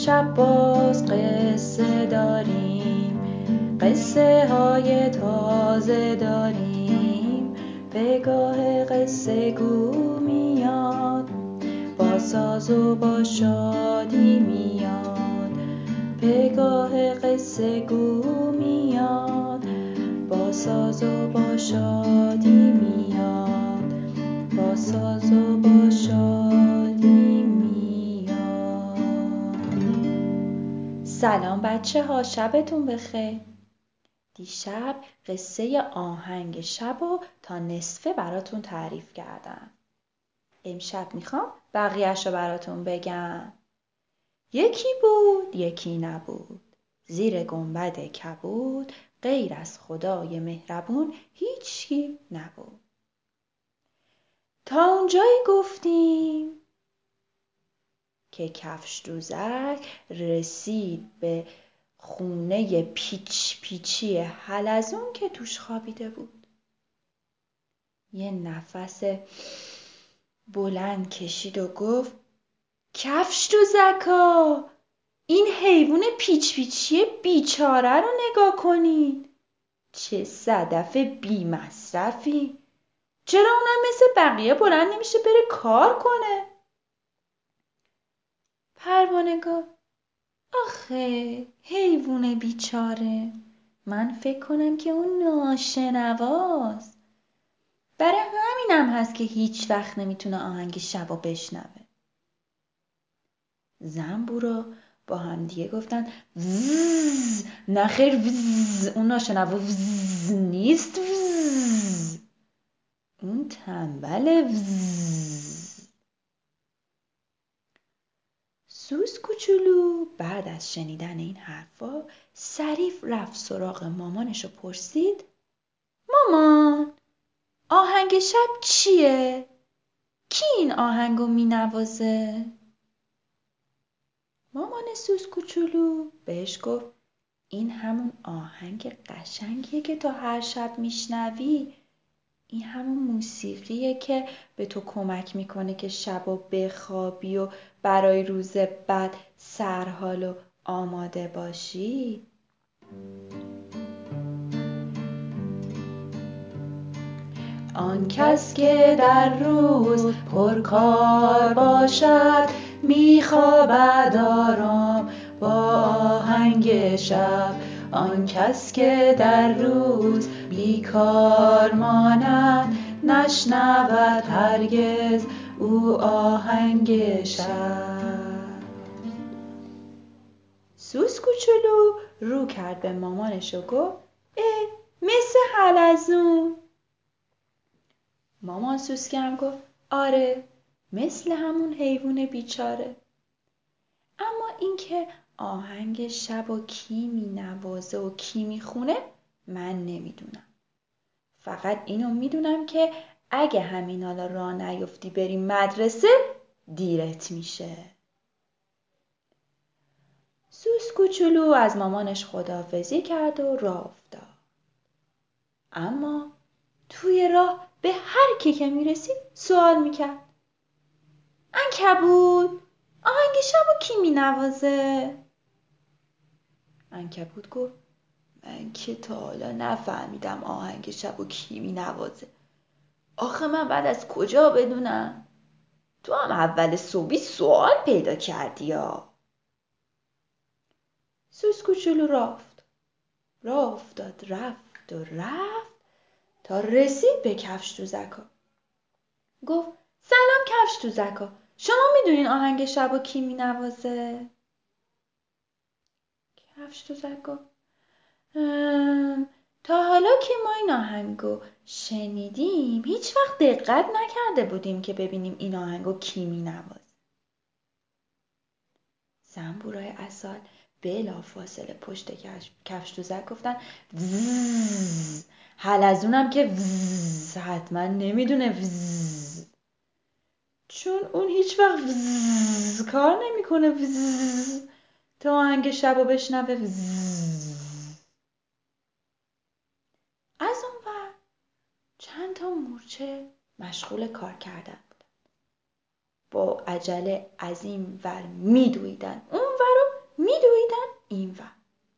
امشب باز قصه داریم، قصه های تازه داریم. پگاه قصه گو میاد، با ساز و با شادی میاد. پگاه قصه گو میاد، با ساز و با شادی میاد. با ساز و با شادی میاد. سلام بچه ها، شبتون بخیر. دیشب قصه آهنگ شب رو تا نصفه براتون تعریف کردم. امشب میخوام بقیه‌اش رو براتون بگم. یکی بود یکی نبود، زیر گنبد کبود، غیر از خدای مهربون هیچکی نبود. تا اونجایی گفتیم که کفش دوزک رسید به خونه پیچ پیچی حلزون که توش خوابیده بود. یه نفس بلند کشید و گفت کفش دوزکا، این حیوان پیچ پیچی بیچاره رو نگاه کنید. چه صدف بی مصرفی. چرا اونم مثل بقیه بلند نمیشه بره کار کنه؟ پروانه گفت آخه حیوان بیچاره، من فکر کنم که اون ناشنواست. برای همینم هست که هیچ وقت نمیتونه آهنگ شبو بشنوه. زنبورا با هم دیگه گفتن وزز. نخیر وزز، اون ناشنوا وزز نیست. وزز اون تنبل. وزز. سوس کوچولو بعد از شنیدن این حرفا سریع رفت سراغ مامانش و پرسید مامان، آهنگ شب چیه؟ کی این آهنگو می نوازه؟ مامان سوس کوچولو بهش گفت این همون آهنگ قشنگیه که تا هر شب میشنوی. این همون موسیقیه که به تو کمک میکنه که شبا بخوابی و برای روز بعد سرحال و آماده باشی. آن کس که در روز پرکار باشد، میخوابد آرام با آهنگ شب. آن کس که در روز بیکار ماند، نشنود هرگز او آهنگ شب. سوس کوچولو رو کرد به مامانش و گفت مثل حلزون. مامان سوسکی هم گفت آره، مثل همون حیوان بیچاره. اما اینکه آهنگ شب و کی می نوازه و کی می خونه من نمیدونم. فقط اینو میدونم که اگه همین حالا راه نیفتی بری مدرسه دیرت میشه. سوس کوچولو از مامانش خداحافظی کرد و راه افتاد. اما توی راه به هر کی که میرسید سوال میکرد عنکبوت، آهنگ شبو کی مینوازه؟ عنکبوت گفت من که تا حالا نفهمیدم آهنگ شبو کی مینوازه. آخه من بعد از کجا بدونم؟ تو هم اول صبحی سوال پیدا کردی یا؟ سوس کوچولو راه افتاد رفت و رفت تا رسید به کفش دوزکا. گفت سلام کفش دوزکا، شما میدونین آهنگ شبو کی مینوازه؟ کفش دوزک گفت تا حالا که ما این آهنگو شنیدیم هیچ وقت دقت نکرده بودیم که ببینیم این آهنگو کی مینوازه. زنبورای عسل بلافاصله پشت کفش دوزک گفتن وزز. حلزونم که وزز حتما نمیدونه وزز، چون اون هیچ وقت وزز کار نمیکنه وزز تا آهنگ شبو بشنوه وزز. از اون ور چند تا مورچه مشغول کار کردن بودن. با عجله از این ور میدویدن اون ور و اینور.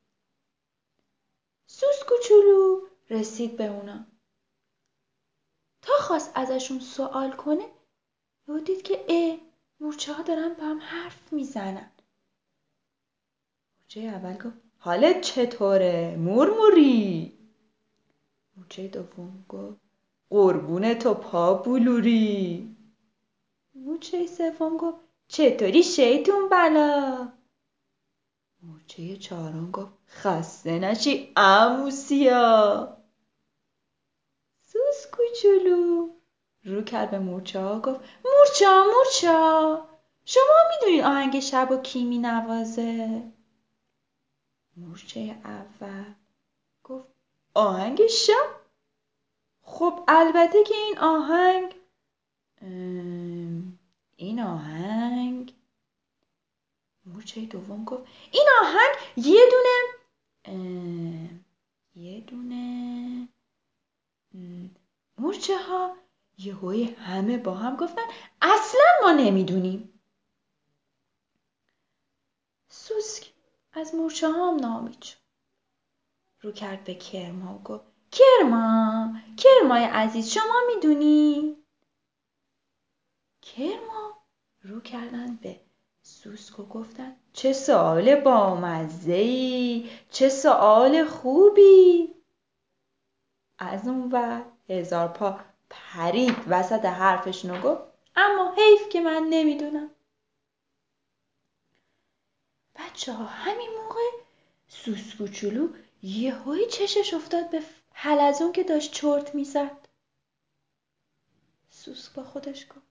سوس کوچولو رسید به اونا. تا خواست ازشون سوال کنه و دید که مورچه ها دارن با هم حرف میزنن. مورچه اول گفت حالت چطوره مورموری؟ مورچه دوم گفت قربون تو پا بلوری. مورچه سوم گفت چطوری شیطون بلا؟ مورچه چهارم گفت خسته نشی عمو سیا. سوس کوچولو رو کرد به مورچه ها گفت مورچه ها شما میدونین آهنگ شب و کی مینوازه؟ مورچه اول گفت آهنگ شب؟ خب البته که این آهنگ مورچه دوم گفت این آهنگ یه دونه مورچه ها یهویی همه با هم گفتن اصلا ما نمیدونیم. سوسک از مورچه ها هم ناامید شد. رو کرد به کرما و گفت کرمای عزیز شما میدونی؟ کرما رو کردن به سوسک و گفتن چه سوال بامزه‌ای، چه سوال خوبی. از اون ور هزار پا پرید وسط حرفشون و گفت اما حیف که من نمیدونم. بچه ها همین موقع سوس کوچولو یهویی چشش افتاد به حلزون که داشت چرت میزد. سوسک با خودش گفت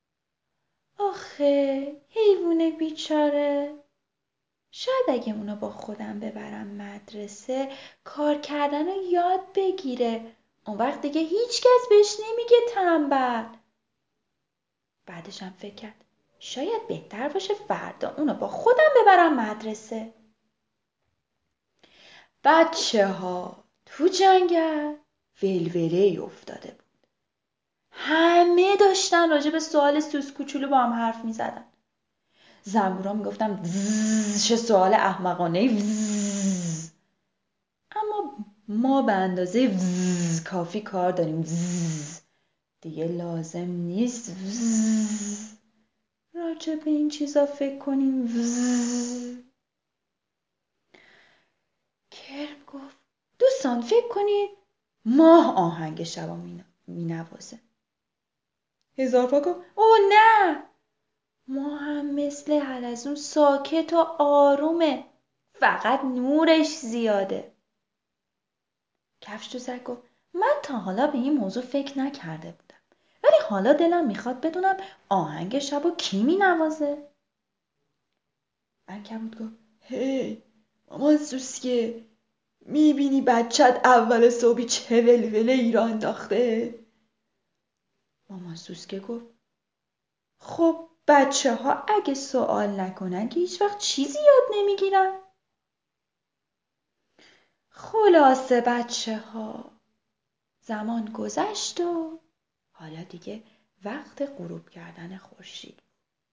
آخه حیوونه بیچاره، شاید اگه اونو با خودم ببرم مدرسه کار کردن رو یاد بگیره، اون وقت دیگه هیچ کس بهش نمیگه تنبل. بعدش هم فکر کرد شاید بهتر باشه فردا اونو با خودم ببرم مدرسه. بچه ها تو جنگل ولوله‌ای افتاده بود. همه داشتن راجع به سوال سوس کوچولو با هم حرف می زدن. زنبورا می گفتن چه سوال احمقانه‌ای، اما ما به اندازه کافی کار داریم، دیگه لازم نیست راجع به این چیزا فکر کنیم. کرم گفت دوستان فکر کنید ماه آهنگ شبا می نوازه. هزار پا گفت اوه نه، ما هم مثل حلزون ساکت و آرومه، فقط نورش زیاده. کفش دوزک گفت من تا حالا به این موضوع فکر نکرده بودم، ولی حالا دلم میخواد بدونم آهنگ شبو کی می نوازه. عنکبوت گفت هی مامان سوسکه، میبینی بچت اول صبحی چه ولوله ای را انداخته؟ مامان سوسکه گفت خب بچه ها اگه سوال نکنن که هیچ وقت چیزی یاد نمیگیرن. خلاصه بچه ها زمان گذشت و حالا دیگه وقت غروب کردن خورشید.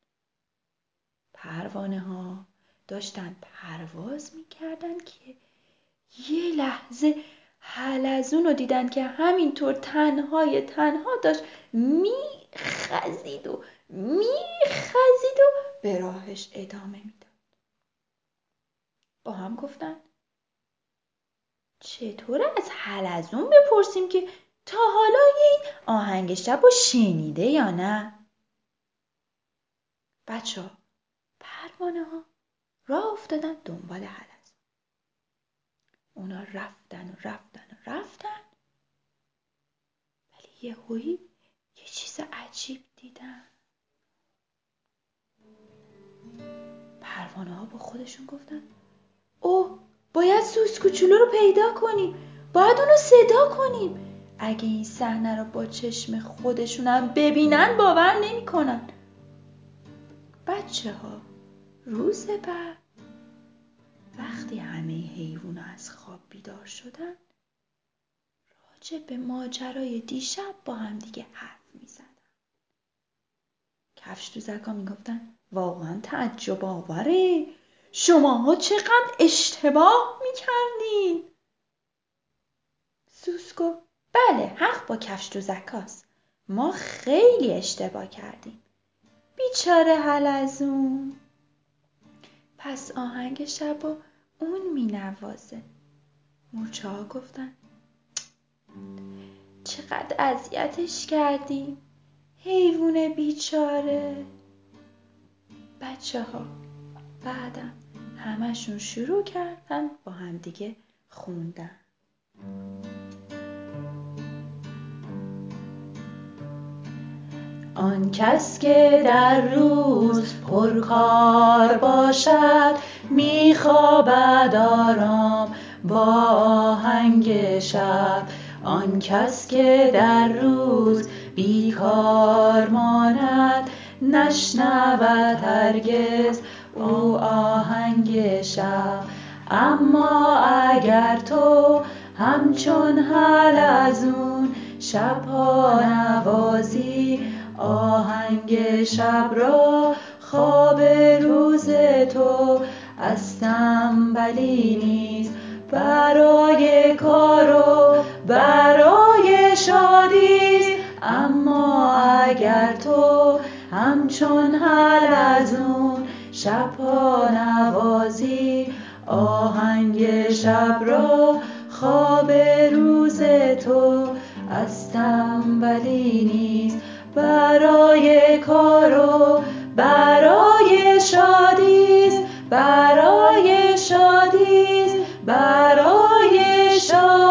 پروانه ها داشتن پرواز میکردن که یه لحظه حلزون رو دیدن که همینطور تنها داشت میخزید و به راهش ادامه میداد. با هم گفتن چطور از حلزون بپرسیم که تا حالا این آهنگ شب رو شنیده یا نه؟ بچه ها پروانه ها راه افتادن دنبال حلزون. اونا رفتن ولی یهویی یه چیز عجیب دیدن. پروانه ها با خودشون گفتن اوه باید سوس کوچولو رو پیدا کنیم، باید اونو صدا کنیم. اگه این صحنه رو با چشم خودشونم ببینن باور نمی‌کنن. بچه ها روز بعد وقتی همه حیوونا از خواب بیدار شدن راجع به ماجرای دیشب با هم دیگه حرف می‌زدن. کفش دوزکا میگفتن واقعا تعجب آوره، شماها چقدر اشتباه میکردین. سوس گفت بله، حق با کفش دوزکاست. ما خیلی اشتباه کردیم. بیچاره حلزون. پس آهنگ شب و اون مینوازه. مورچه ها گفتن چقدر اذیتش کردیم، حیوون بیچاره. بچه ها بعدم همشون شروع کردن با هم دیگه خوندن. آن کس که در روز پرکار باشد میخوابد آرام با آهنگ شب. آن کس که در روز بیکار ماند نشنود هرگز او آهنگ شب. اما اگر تو همچون حلزون شبها نوازی آهنگ شب را، خواب روز تو از تنبلی نیست برای کار و برای شادی. اما اگر تو همچون حلزون شبها نوازی آهنگ شب را، خواب روز تو از تنبلی نیست برای کار و برای شادیست، برای شادیست، برای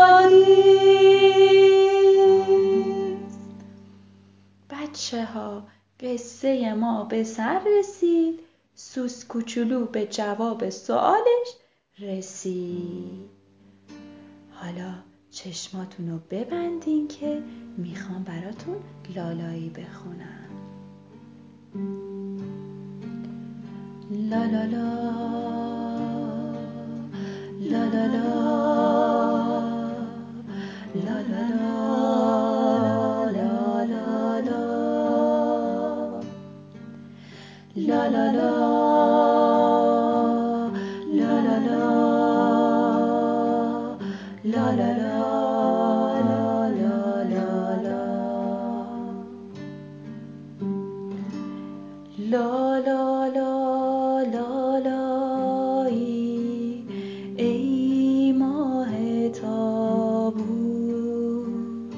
شادیست. بچه ها قصه ما به سر رسید. سوس کوچولو به جواب سوالش رسید. حالا چشماتون رو ببندین که میخوام براتون لالایی بخونم. لا لا لا لا لا لا لا لا لا لا لا لا لا لا لا لا لا لا لایی ای ماه تابون.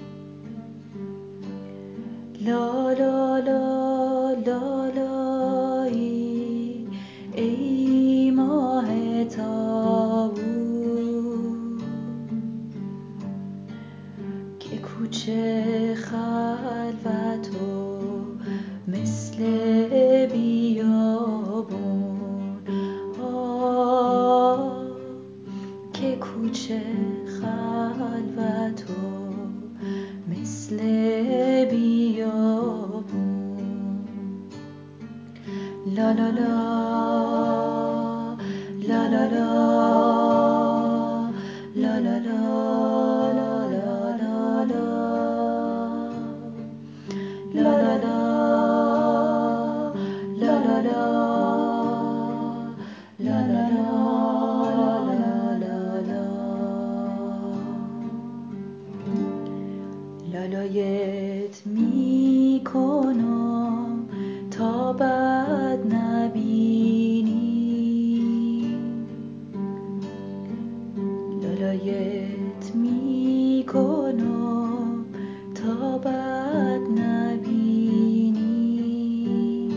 لا لا لا لا لایی ای ماه تابون. که کوچه خلوت و مثل بیابون. که کوچه خلوت و مثل بیابون. لا لا لا لا لا لا لا لا لالایت میکنم تا بد نبینی. لالایت میکنم تا بد نبینی.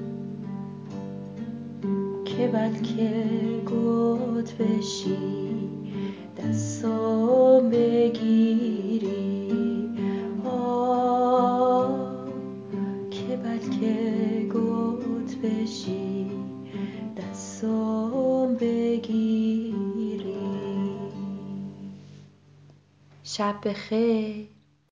که بلکه گوت بشی دستم بگیری. که بلکه گوت بشی دستم بگیری. شب بخیر.